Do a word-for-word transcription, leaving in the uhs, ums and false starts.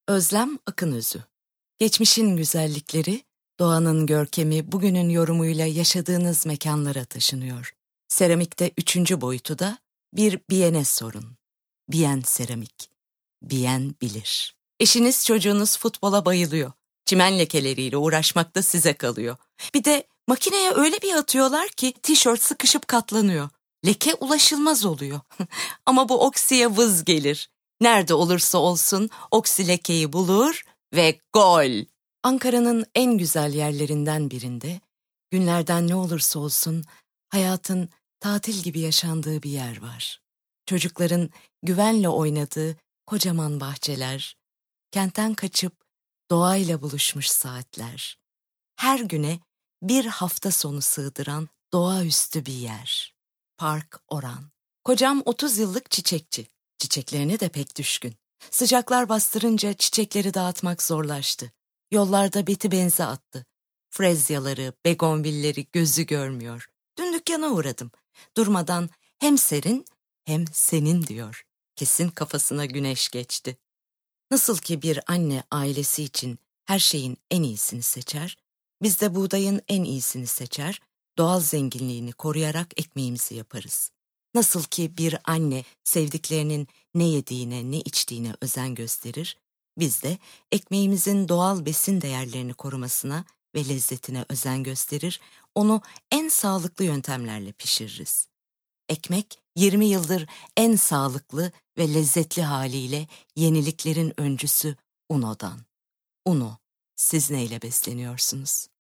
Özlem Akınözü. Geçmişin güzellikleri, doğanın görkemi bugünün yorumuyla yaşadığınız mekanlara taşınıyor. Seramikte üçüncü boyutu da bir biyene sorun. Biyen seramik. Biyen bilir. Eşiniz çocuğunuz futbola bayılıyor. Çimen lekeleriyle uğraşmak da size kalıyor. Bir de makineye öyle bir atıyorlar ki tişört sıkışıp katlanıyor. Leke ulaşılmaz oluyor. Ama bu oksiye vız gelir. Nerede olursa olsun oksi lekeyi bulur ve gol. Ankara'nın en güzel yerlerinden birinde, günlerden ne olursa olsun hayatın tatil gibi yaşandığı bir yer var. Çocukların güvenle oynadığı kocaman bahçeler, kentten kaçıp doğayla buluşmuş saatler. Her güne bir hafta sonu sığdıran doğaüstü bir yer. Park Oran. Kocam otuz yıllık çiçekçi. Çiçeklerine de pek düşkün. Sıcaklar bastırınca çiçekleri dağıtmak zorlaştı. Yollarda beti benze attı. Frezyaları, begonvilleri gözü görmüyor. Dün dükkana uğradım. Durmadan hem serin hem senin diyor. Kesin kafasına güneş geçti. Nasıl ki bir anne ailesi için her şeyin en iyisini seçer, biz de buğdayın en iyisini seçer, doğal zenginliğini koruyarak ekmeğimizi yaparız. Nasıl ki bir anne sevdiklerinin ne yediğine, ne içtiğine özen gösterir, biz de ekmeğimizin doğal besin değerlerini korumasına ve lezzetine özen gösterir, onu en sağlıklı yöntemlerle pişiririz. Ekmek yirmi yıldır en sağlıklı ve lezzetli haliyle yeniliklerin öncüsü Uno'dan. Uno, siz neyle besleniyorsunuz?